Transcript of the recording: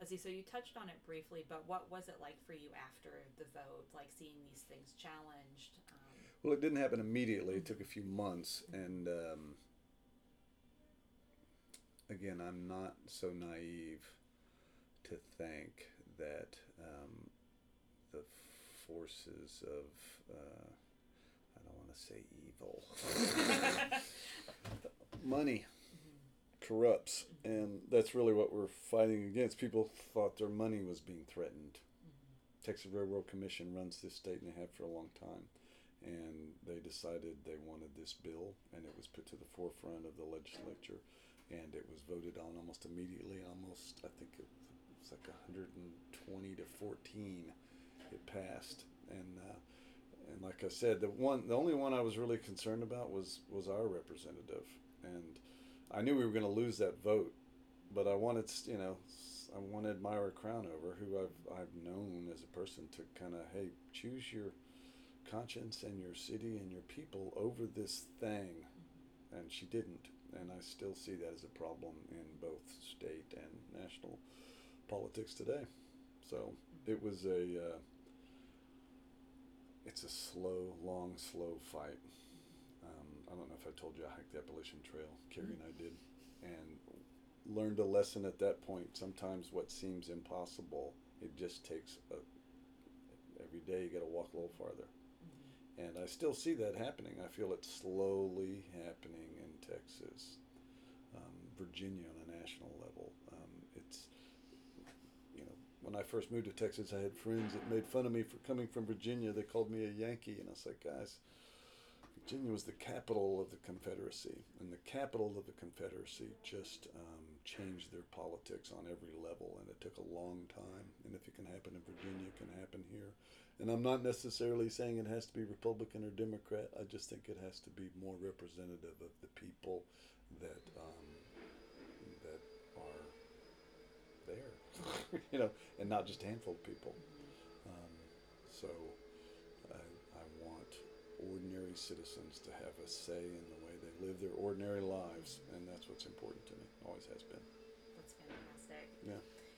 let's see, so you touched on it briefly, but what was it like for you after the vote, like seeing these things challenged? Well, it didn't happen immediately. It Mhm. took a few months, and again, I'm not so naive to think that the forces of I don't want to say evil money corrupts, and that's really what we're fighting against. People thought their money was being threatened. Texas Railroad Commission runs this state, and they have for a long time. And they decided they wanted this bill, and it was put to the forefront of the legislature, and it was voted on almost immediately. Almost, I think it was like 120 to 14. It passed, and like I said, the only one I was really concerned about was our representative, and I knew we were going to lose that vote, but I wanted Myra Crownover, who I've known as a person, to kind of, hey, choose your conscience and your city and your people over this thing, and she didn't. And I still see that as a problem in both state and national politics today. So it was it's a slow, long, slow fight. I don't know if I told you I hiked the Appalachian Trail. Carrie and I did, and learned a lesson at that point. Sometimes what seems impossible, it just takes every day you got to walk a little farther. And I still see that happening. I feel it slowly happening in Texas, Virginia on a national level. It's when I first moved to Texas, I had friends that made fun of me for coming from Virginia. They called me a Yankee, and I was like, guys, Virginia was the capital of the Confederacy, and the capital of the Confederacy just changed their politics on every level, and it took a long time. And if it can happen in Virginia, it can happen here. And I'm not necessarily saying it has to be Republican or Democrat. I just think it has to be more representative of the people that that are there, and not just a handful of people. Um, so I want ordinary citizens to have a say in the way they live their ordinary lives, and that's what's important to me. Always has been. That's fantastic. Yeah.